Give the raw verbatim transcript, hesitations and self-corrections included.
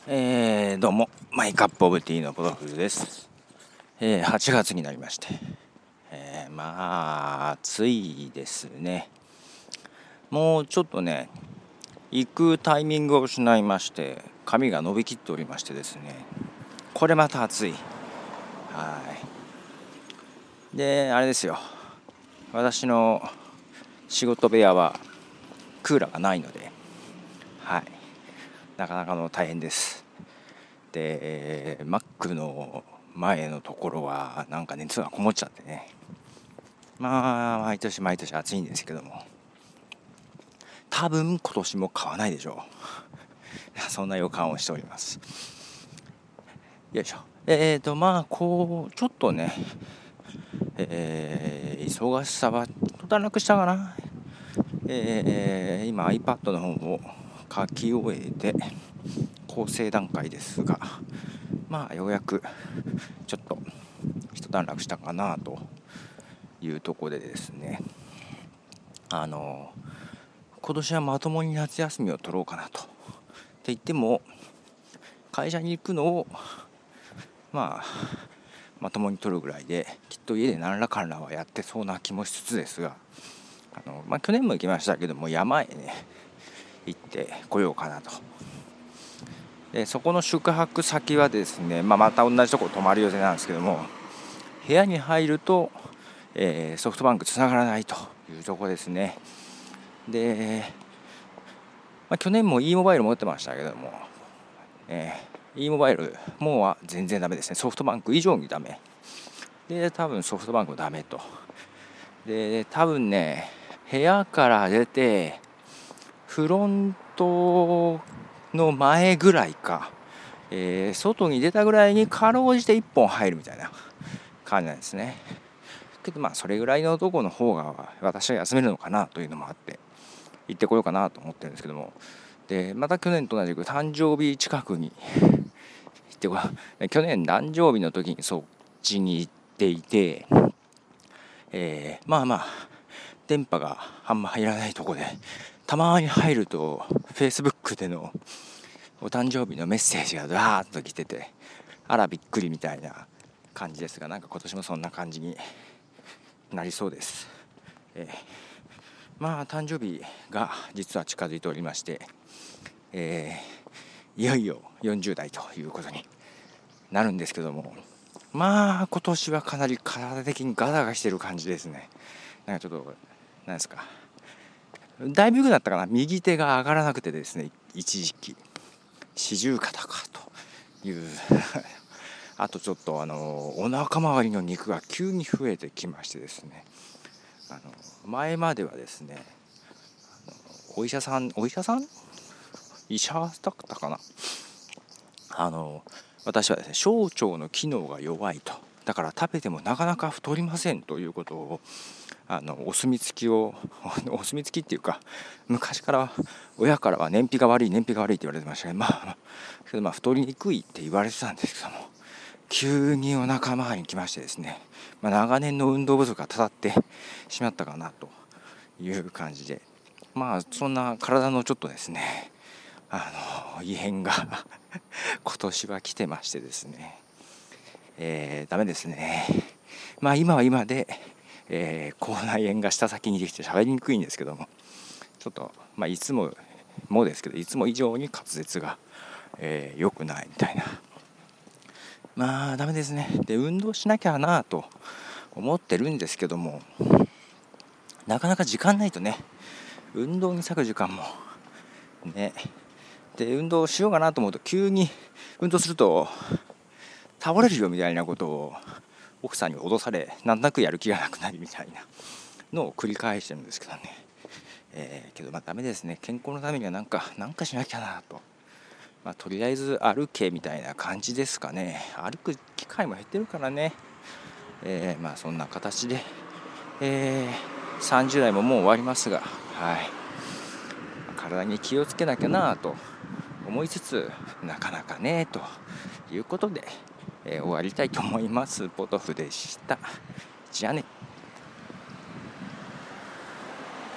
えー、どうもマイカップオブティーのポトフです。えー、はちがつになりまして、えー、まあ暑いですね。もうちょっとね行くタイミングを失いまして、髪が伸びきっておりましてですね、これまた暑い。はいであれですよ、私の仕事部屋はクーラーがないので、はいなかなかの大変です。で Mac の前のところはなんか熱がこもっちゃってね、まあ毎年毎年暑いんですけども、多分今年も買わないでしょうそんな予感をしております。よいしょ。えーとまあこうちょっとね、えー、忙しさは途端なくしたかな。えー、今 iPad の方を書き終えて構成段階ですが、まあようやくちょっと一段落したかなというところでですね、あの今年はまともに夏休みを取ろうかなと。って言っても会社に行くのをまあまともに取るぐらいで、きっと家で何らかんらはやってそうな気もしつつですが、あの、まあ、去年も行きましたけども、山へね行ってこようかなと。でそこの宿泊先はですね、まあ、また同じところ泊まる予定なんですけども、部屋に入ると、えー、ソフトバンクつながらないというところですね。で、まあ、去年も e モバイル持ってましたけども、えー、e モバイルもうは全然ダメですね。ソフトバンク以上にダメで、多分ソフトバンクもダメと。で多分ね、部屋から出てフロントの前ぐらいか、えー、外に出たぐらいにかろうじていっぽん入るみたいな感じなんですね。けどまあそれぐらいのとこの方が私は休めるのかなというのもあって行ってこようかなと思ってるんですけども、でまた去年と同じく誕生日近くに行ってこう去年誕生日の時にそっちに行っていて、えー、まあまあ電波があんま入らないとこで、たまに入ると Facebook でのお誕生日のメッセージがダーッと来てて、あらびっくりみたいな感じですが、なんか今年もそんな感じになりそうです。えー、まあ誕生日が実は近づいておりまして、えー、いよいよよんじゅう代ということになるんですけども、まあ今年はかなり体的にガタガタしてる感じですね。なんかちょっとなんですか、だいぶ良くなったかな。右手が上がらなくてですね、一時期四十肩かというあとちょっとあのお腹周りの肉が急に増えてきましてですね、あの前まではですね、お医者さんお医者さん医者だったかな、あの私はですね、小腸の機能が弱いと、だから食べてもなかなか太りませんということを、あのお墨付きをお墨付きっていうか、昔から親からは燃費が悪い燃費が悪いって言われてましたけど、まあ、けどまあ太りにくいって言われてたんですけども、急にお腹周りに来ましてですね、まあ、長年の運動不足がたたってしまったかなという感じで、まあそんな体のちょっとですね、あの異変が今年は来てましてですね、えー、ダメですね。まあ今は今で、えー、口内炎が舌先にできて喋りにくいんですけども、ちょっとまあいつももですけど、いつも以上に滑舌が良、えー、くないみたいな、まあダメですね。で運動しなきゃなと思ってるんですけども、なかなか時間ないとね、運動に割く時間もね、で運動しようかなと思うと急に運動すると倒れるよみたいなことを奥さんに脅され、なんとなくやる気がなくなりみたいなのを繰り返してるんですけどね、えー、けどまあダメですね。健康のためにはなんかなんかしなきゃなと、まあ、とりあえず歩けみたいな感じですかね。歩く機会も減ってるからね、えー、まあそんな形で、えー、さんじゅう代ももう終わりますが、はい、体に気をつけなきゃなと思いつつ、なかなかねということで、えー、終わりたいと思います。ポトフでした。じゃあね。